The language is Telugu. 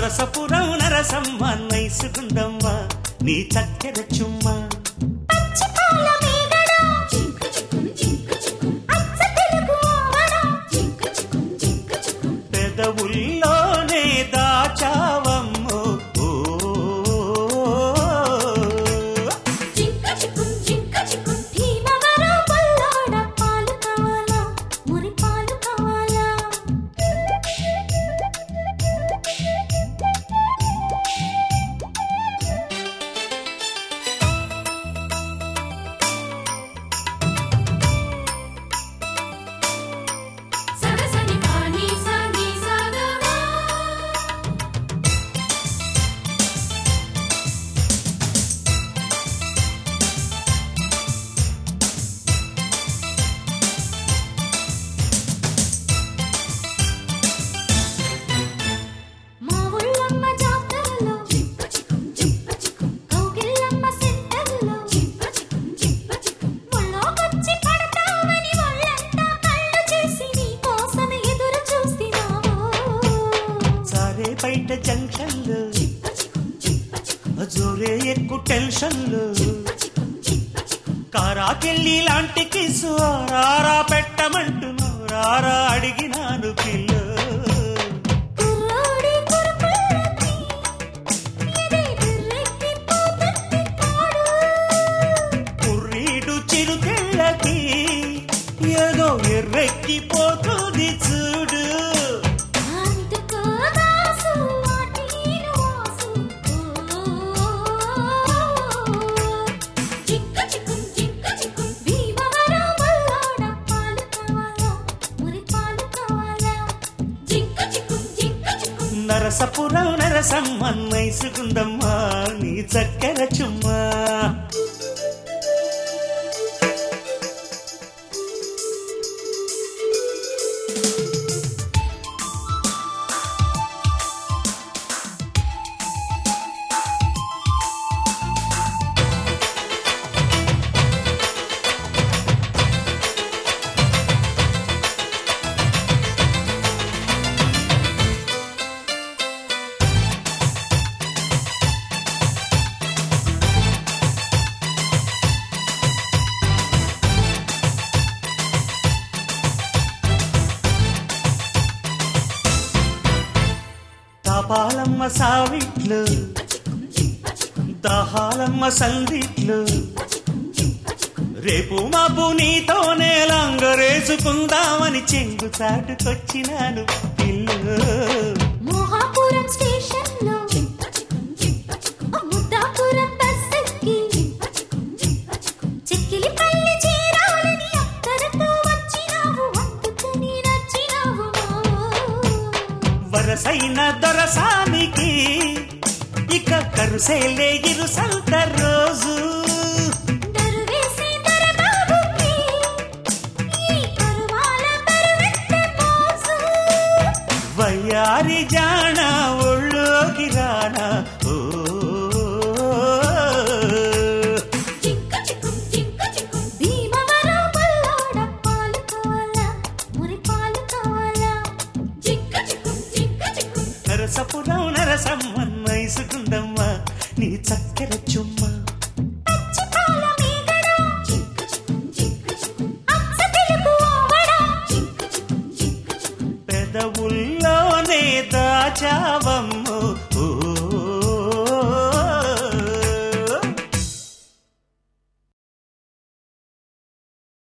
నరసపురం నరసమ్మ నైసుగుందమ్మ నీ చక్కెర చుమ్మ పెదవుల్లోనే దాచావమ్మో బయట జంక్షన్లు జోరే ఎక్కు టెన్షన్లు కారాకెళ్ళి లాంటి కిసు రారా పెట్టమంటున్నా రారా అడిగినాను పిల్లు కుర్రీడు చిరుకెళ్ళకి ఏదో ఎర్రెక్కిపోతుంది చూడు నరసపురం నరసమ్మ నైసుగుందమ్మ నీ చక్కెర చుమ్మ పాలమ్మ సావిట్లు దహాలమ్మ సందిట్లు రేపు మాపు నీతోనే లంగరేసుకుందామని చెంగు చాటుకొచ్చినాను పిల్లు మోహాపురం స్టేషన్ లో ముద్దాపురం బస్ ఎక్కి చిక్కిలిపల్లి చేరాలని అక్కరతో వచ్చినావు అందుకని నచ్చినావు వరసైన దొరసానికి ఇక కరుసేలే ఇరుసంత రోజు వయ్యారి జాణ ఒళ్ళోకి రానా నరసపురం నరసమ్మ నైసుగుందమ్మ నీ చక్కెర చుమ్మ పెదవుల్లోనే దాచావమ్మ